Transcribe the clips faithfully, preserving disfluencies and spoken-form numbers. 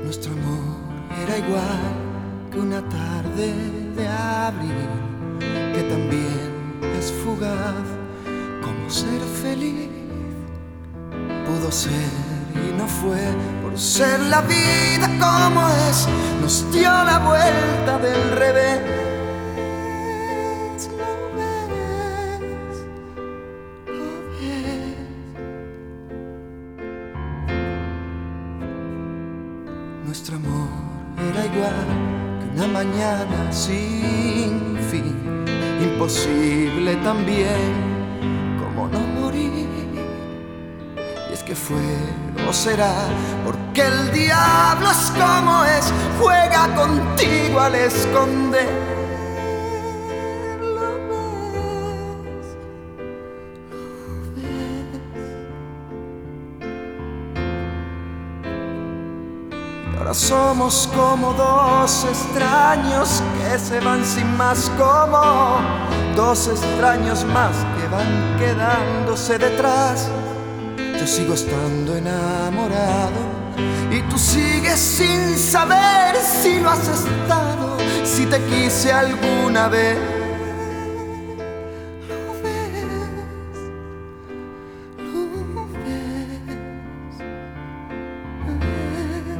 Nuestro amor era igual que una tarde de abril, que también es fugaz como ser feliz. Pudo ser y no fue por ser la vida como es, nos dio la vuelta del revés. ¿Lo ves? ¿Lo ves? Nuestro amor era igual que una mañana sin fin, imposible también como no morir. Y es que fue o será porque el diablo es como es, juega contigo al esconder. ¿Lo ves? ¿Lo ves? Y ahora somos como dos extraños que se van sin más, como dos extraños más que van quedándose detrás. Yo sigo estando enamorado y tú sigues sin saber si lo has estado, si te quise alguna vez. ¿Lo ves? ¿Lo ves? ¿Lo ves?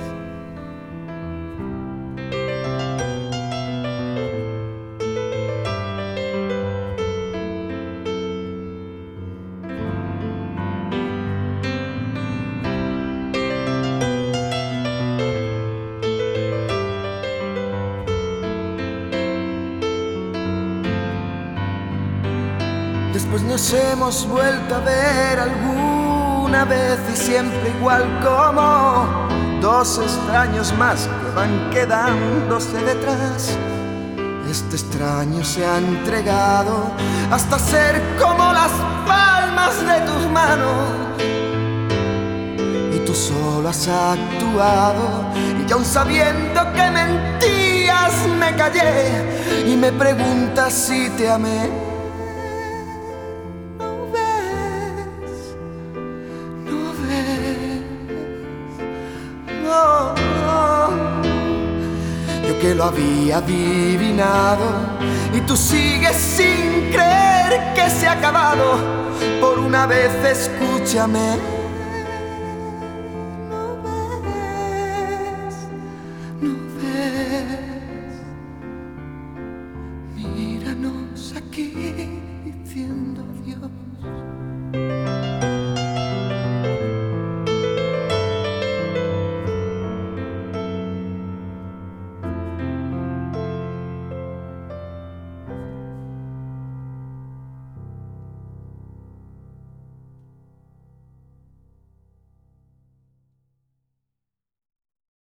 Después nos hemos vuelto a ver alguna vez y siempre igual como dos extraños más que van quedándose detrás. Este extraño se ha entregado hasta ser como las palmas de tus manos, y tú solo has actuado, y aun sabiendo que mentías me callé y me preguntas si te amé. No, no. Yo que lo había adivinado y tú sigues sin creer que se ha acabado. Por una vez escúchame.